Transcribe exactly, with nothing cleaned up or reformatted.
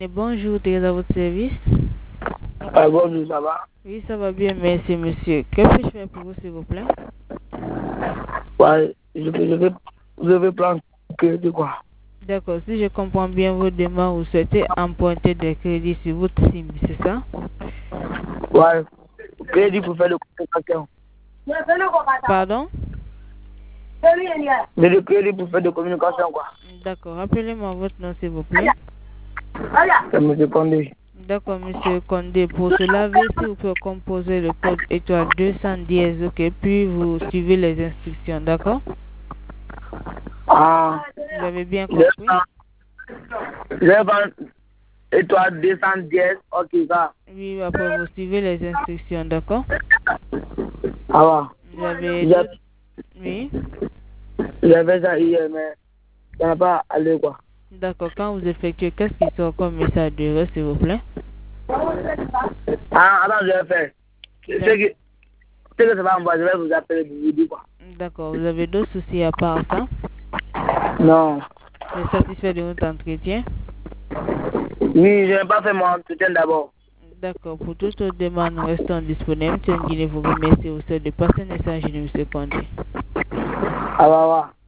Et bonjour, t'es à votre service? Ah, bonjour, ça va? Oui, ça va bien, merci monsieur. Que puis-je faire pour vous, s'il vous plaît? Ouais, je vais, je vais, je vais prendre que quoi? D'accord, si je comprends bien vos demandes, vous souhaitez emprunter des crédits sur votre SIM, c'est ça? Ouais, crédit pour faire de communication. Pardon? Mais le crédit pour faire de communication, quoi. D'accord, rappelez-moi votre nom, s'il vous plaît. C'est M. Condé. D'accord, monsieur Condé. Pour cela, veuillez s'il vous plaît composer le code étoile deux cent dix, ok, puis vous suivez les instructions, d'accord? Ah, Vous avez bien compris? je vais prendre étoile deux cent dix, ok, ça. Oui, après vous suivez les instructions, d'accord? Ah, va. Vous avez J'ai d'autres... Oui? j'ai fait ça hier, mais ça n'a pas allé, quoi. D'accord, quand vous effectuez, qu'est-ce qui sort comme message d'erreur, s'il vous plaît? Ah, attends, je vais faire. C'est que, c'est que ça va envoyer, je vais vous appeler pour vous dire, quoi. D'accord, vous avez d'autres soucis à part ça? Non. Vous êtes satisfait de votre entretien? Oui, je n'ai pas fait mon entretien d'abord. D'accord, pour toute autre demande, nous restons disponibles. Tiens, vous remercie au de passer un message de M. Condé. Ah, va, va.